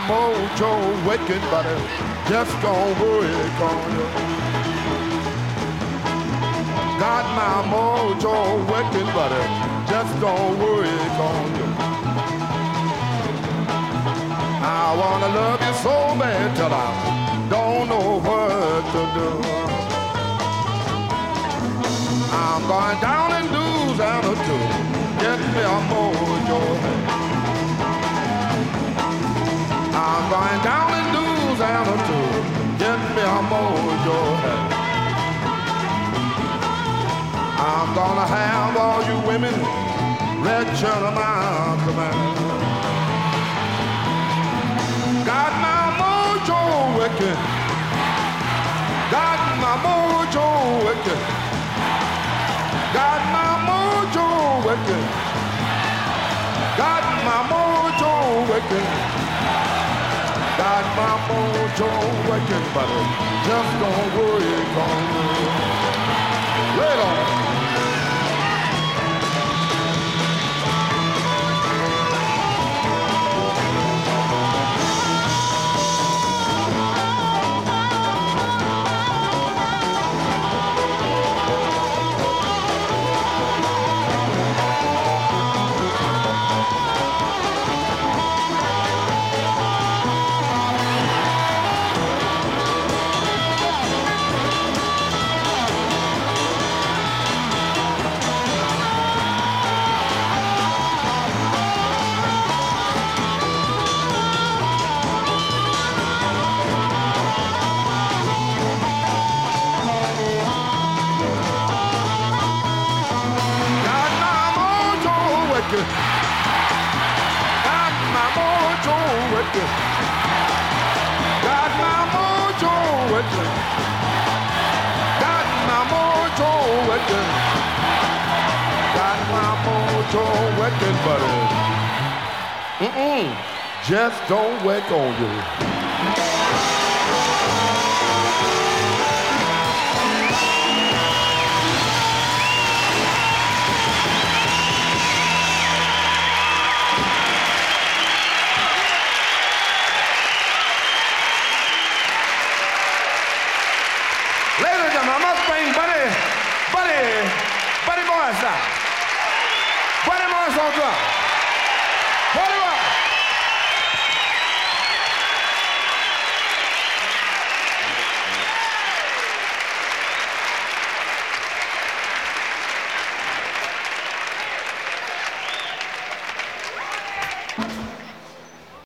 mojo working, but it just don't work on you. Got my mojo working, but it just don't work on you. I wanna love you so bad till I don't know what to do. I'm going down in Louisiana to get me a mojo. I'm going down in Louisiana to get me a mojo. I'm gonna have all you women lecture my command. Got my mojo working. Got my mojo working. Got my mojo working. Got my mojo working. Got my mojo working, but it just don't work on me. Wait on. Got my mojo working. Got my mojo working. Got my mojo working. Got my mojo working, but it just don't work on you. Buddy Morris out. Buddy Morris on drum.